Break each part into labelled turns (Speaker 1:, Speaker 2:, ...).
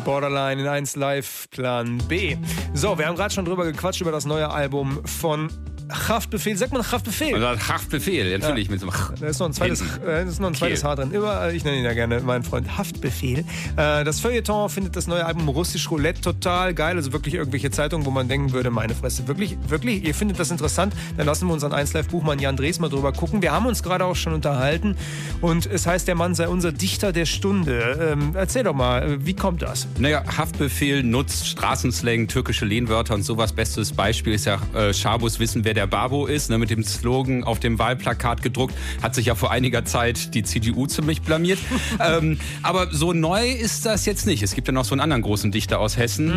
Speaker 1: Borderline in 1 Live Plan B. So, wir haben gerade schon drüber gequatscht über das neue Album von Haftbefehl. Sagt man Haftbefehl?
Speaker 2: Haftbefehl, natürlich. Ja. Mit so einem
Speaker 1: da ist noch ein zweites Haar drin. Ich nenne ihn ja gerne meinen Freund Haftbefehl. Das Feuilleton findet das neue Album Russisch Roulette total geil. Also wirklich irgendwelche Zeitungen, wo man denken würde, meine Fresse, wirklich, ihr findet das interessant? Dann lassen wir unseren 1Live-Buchmann Jan Drees mal drüber gucken. Wir haben uns gerade auch schon unterhalten und es heißt, der Mann sei unser Dichter der Stunde. Erzähl doch mal, wie kommt das?
Speaker 2: Naja, Haftbefehl nutzt Straßenslang, türkische Lehnwörter und sowas. Bestes Beispiel ist ja Schabus wissen, wer der Babo ist, ne, mit dem Slogan auf dem Wahlplakat gedruckt, hat sich ja vor einiger Zeit die CDU ziemlich blamiert. Aber so neu ist das jetzt nicht. Es gibt ja noch so einen anderen großen Dichter aus Hessen.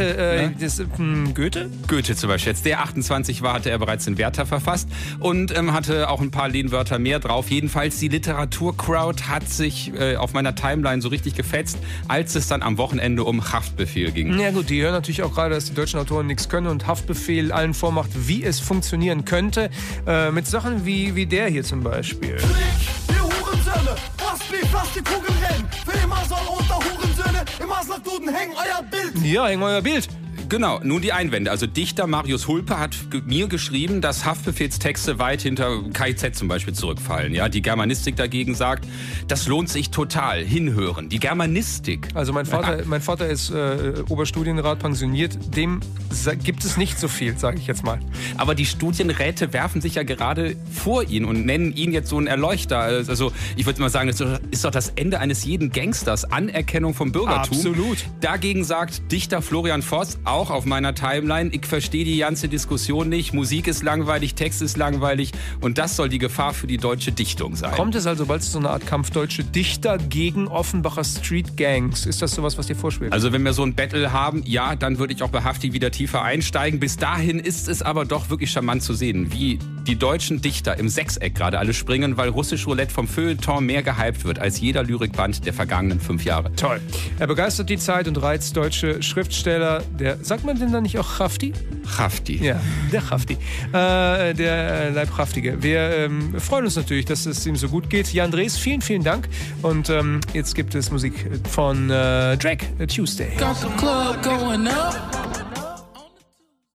Speaker 1: Goethe?
Speaker 2: Goethe zum Beispiel. Jetzt der 28 war, hatte er bereits den Werther verfasst und hatte auch ein paar Lehnwörter mehr drauf. Jedenfalls die Literaturcrowd hat sich auf meiner Timeline so richtig gefetzt, als es dann am Wochenende um Haftbefehl ging.
Speaker 1: Ja gut, die hören natürlich auch gerade, dass die deutschen Autoren nichts können und Haftbefehl allen vormacht, wie es funktionieren könnte, mit Sachen wie der hier zum Beispiel.
Speaker 3: Ihr Hurensöhne, lasst die Kugeln rennen. Für immer soll unter Hurensöhne im Aslak-Duden hängen euer Bild.
Speaker 1: Ja, hängen euer Bild.
Speaker 2: Genau, nun die Einwände. Also Dichter Marius Hulpe hat mir geschrieben, dass Haftbefehls Texte weit hinter KIZ zum Beispiel zurückfallen. Ja, die Germanistik dagegen sagt, das lohnt sich total, hinhören. Die Germanistik.
Speaker 1: Also mein Vater ist Oberstudienrat, pensioniert. Dem gibt es nicht so viel, sage ich jetzt mal.
Speaker 2: Aber die Studienräte werfen sich ja gerade vor ihn und nennen ihn jetzt so einen Erleuchter. Also ich würde mal sagen, das ist doch das Ende eines jeden Gangsters. Anerkennung vom Bürgertum.
Speaker 1: Absolut.
Speaker 2: Dagegen sagt Dichter Florian Voss, auch auf meiner Timeline, ich verstehe die ganze Diskussion nicht, Musik ist langweilig, Text ist langweilig und das soll die Gefahr für die deutsche Dichtung sein.
Speaker 1: Kommt es also bald zu so einer Art Kampf deutsche Dichter gegen Offenbacher Street Gangs? Ist das sowas, was dir vorschwebt?
Speaker 2: Also wenn wir so ein Battle haben, ja, dann würde ich auch bei Hafti wieder tiefer einsteigen. Bis dahin ist es aber doch wirklich charmant zu sehen, wie die deutschen Dichter im Sechseck gerade alle springen, weil Russisch Roulette vom Feuilleton mehr gehypt wird als jeder Lyrikband der vergangenen 5 Jahre.
Speaker 1: Toll. Er begeistert die Zeit und reizt deutsche Schriftsteller. Sagt man denn dann nicht auch Hafti?
Speaker 2: Hafti.
Speaker 1: Ja, der Hafti. Der Leibhaftige. Wir freuen uns natürlich, dass es ihm so gut geht. Jan Drees, vielen, vielen Dank. Und jetzt gibt es Musik von Drake, Tuesday.
Speaker 4: Got the club going up.